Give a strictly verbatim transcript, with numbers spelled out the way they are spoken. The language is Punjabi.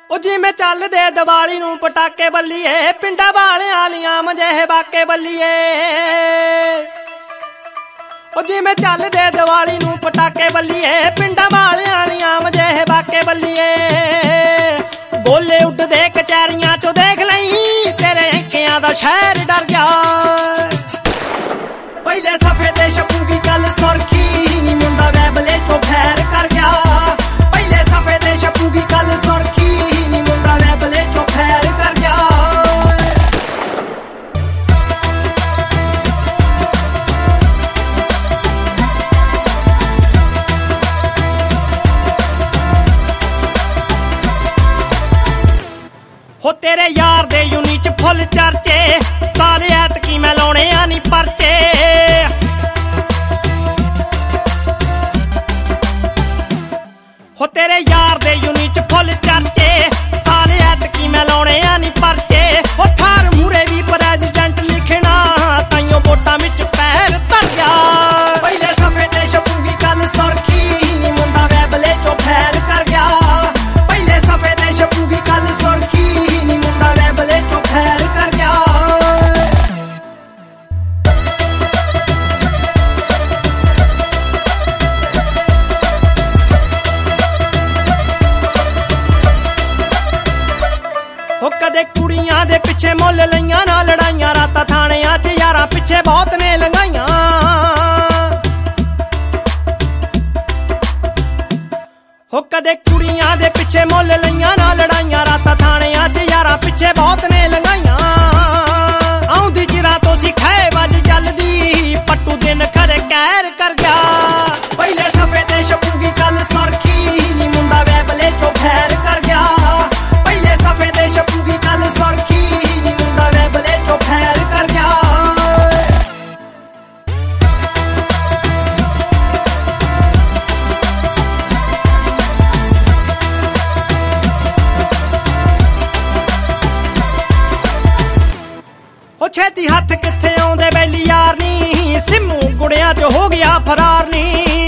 ਉਹ ਜਿਵੇਂ ਚੱਲਦੇ ਦੀਵਾਲੀ ਨੂੰ ਪਟਾਕੇ ਬੱਲੀਏ, ਪਿੰਡਾਂ ਵਾਲਿਆਂ ਲੀਆਂ ਮਜੇ ਬਾਕੇ ਬੱਲੀਏ। ਉਹ ਜਿਵੇਂ ਚੱਲਦੇ ਦੀਵਾਲੀ ਨੂੰ ਪਟਾਕੇ ਬੱਲੀਏ, ਪਿੰਡਾਂ ਵਾਲਿਆਂ ਲੀਆਂ ਮਜੇ ਬਾਕੇ ਬੱਲੀਏ। ਗੋਲੇ ਉੱਡਦੇ ਕਚਹਿਰੀਆਂ ਚੋਂ ਦੇਖ ਲਈ, ਤੇਰੇ ਅੰਕਿਆਂ ਦਾ ਸ਼ਹਿਰ ਡਰ ਗਿਆ। ਪਹਿਲੇ ਸਫੇ ਤੇ ਛਪੂਗੀ ਕੱਲ ਸੁਰਖੀ, ਨੀ ਮੁੰਡਾ ਵੈਬਲੇ ਚੋਂ ਫੈਰ ਕਰ ਗਿਆ। ਪਹਿਲੇ ਸਫੇ ਤੇ ਛਪੂਗੀ ਕੱਲ ਸੁਰਖੀ, ਨੀ ਮੁੰਡਾ ਵੈਬਲੇ ਚੋਂ ਫੈਰ ਕਰ ਗਿਆ। ਹੋ ਤੇਰੇ ਯਾਰ ਦੇ ਯੂਨੀ ਚ ਫੁੱਲ ਚਰਚੇ, ਸਾਰੇ ਐਤਕੀ ਮੈਂ ਲਾਉਣੇ ਆ ਨੀ ਪਰਚੇ। ਹੋ ਤੇਰੇ ਯਾਰ ਦੇ ਯੂਨੀ ਚ ਫੁੱਲ ਚਰਚੇ, ਸਾਰੇ ਐਤਕੀ ਮੈਂ ਲਾਉਣੇ ਆ ਨੀ ਪਰਚੇ। ਹੋ ਥਾਰ ਮੂਰੇ ਵੀ ਪ੍ਰੈਜ਼ੀਡੈਂਟ ਲਿਖਣਾ, ਤਾਈਓ ਵੋਟਾਂ ਵਿੱਚ ਪੈਰ ਧਰ ਗਿਆ। ਪਹਿਲੇ ਸਫੇ ਤੇ ਛਪੂਗੀ ਕੱਲ ਸੁਰਖੀ, ਨੀ ਮੁੰਡਾ ਵੈਬਲੇ ਚੋਂ ਫੈਰ ਕਰ ਗਿਆ। ਪਹਿਲੇ ਸਫੇ ਤੇ ਛਪੂਗੀ ਕੱਲ ਸੁਰਖੀ, ਨੀ ਮੁੰਡਾ ਵੈਬਲੇ ਚੋਂ ਫੈਰ ਕਰ ਗਿਆ। ਹੋ ਕਦੇ ਕੁੜੀਆਂ ਦੇ ਪਿੱਛੇ ਮੁੱਲ ਲਈਆਂ ਨਾ ਲੜਾਈਆਂ, ਰਾਤਾਂ ਥਾਣਿਆਂ 'ਚ ਯਾਰਾਂ ਪਿੱਛੇ ਬਹੁਤ ਨੇ ਲੰਘਾਈਆਂ। ਹੋ ਕਦੇ ਕੁੜੀਆਂ ਦੇ ਪਿੱਛੇ ਮੁੱਲ ਲਈਆਂ ਨਾ ਲੜਾਈਆਂ, ਰਾਤਾਂ ਥਾਣਿਆਂ 'ਚ ਯਾਰਾਂ ਪਿੱਛੇ ਬਹੁਤ ਨੇ ਲੰਘਾਈਆਂ। ਆਉਂਦੀ ਚਿਰਾਂ ਤੋਂ ਸਿਖਾਏ ਵੱਜ ਚੱਲਦੀ, ਪੱਟੂ ਦਿਨ ਖਰੇ ਕਹਿਰ ਕਰ ਗਿਆ। ਪਹਿਲੇ ਸਫੇ ਤੇ ਛਪੂਗੀ ਕੱਲ ਸੁਰਖੀ, ਨੀ ਮੁੰਡਾ ਵੈਬਲੇ ਚੋਂ ਫੈਰ ਕਰ ਗਿਆ। ਪਹਿਲੇ ਸਫੇ ਤੇ ਛਪੂਗੀ ਕੱਲ ਸੁਰਖੀ, ਨੀ ਮੁੰਡਾ ਵੈਬਲੇ ਚੋਂ ਫੈਰ ਕਰ ਗਿਆ। ਉਹ ਛੇਤੀ ਹੱਥ ਕਿੱਥੇ ਆਉਂਦੇ ਬੈਲੀ ਯਾਰ ਨੀ, ਸਿੰਮੂ ਗੁੜਿਆਂ ਚ ਹੋ ਗਿਆ ਫਰਾਰ ਨੀ।